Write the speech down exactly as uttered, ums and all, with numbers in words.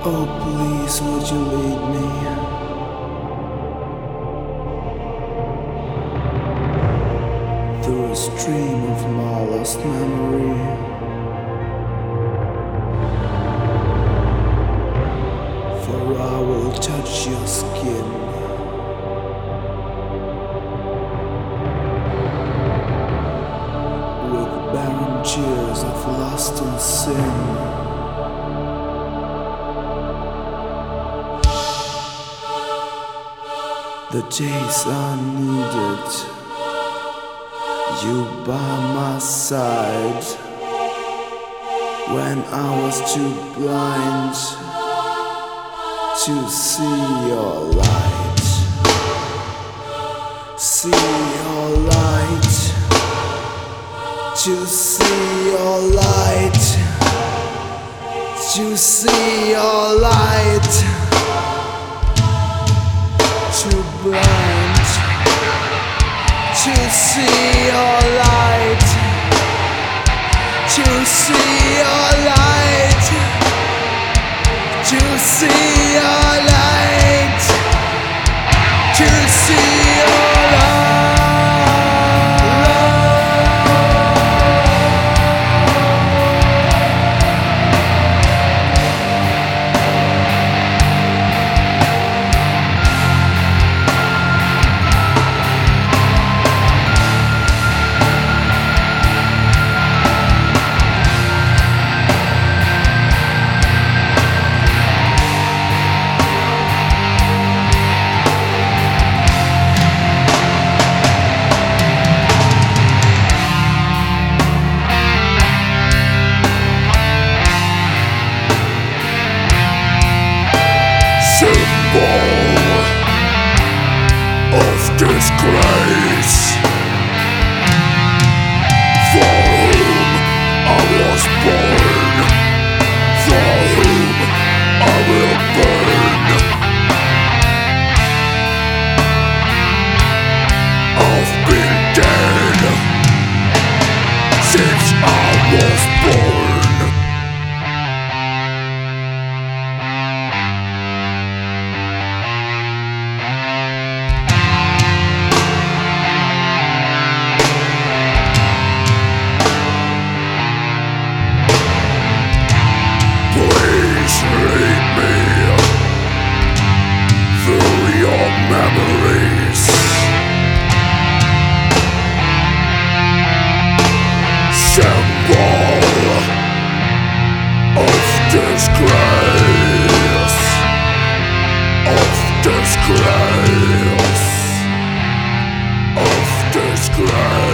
Oh, please, would you lead me through a stream of my lost memory? For I will touch your skin with barren tears of lust and sin. The days I needed you by my side when I was too blind to see your light. See your light. To see your light. To see your light. Too blind to see your light, to see your light, to see your light, to see your light. Of disgrace, for whom I was born, for whom I will burn. I've been dead since I was born. Memories, symbol of disgrace, of disgrace, of disgrace.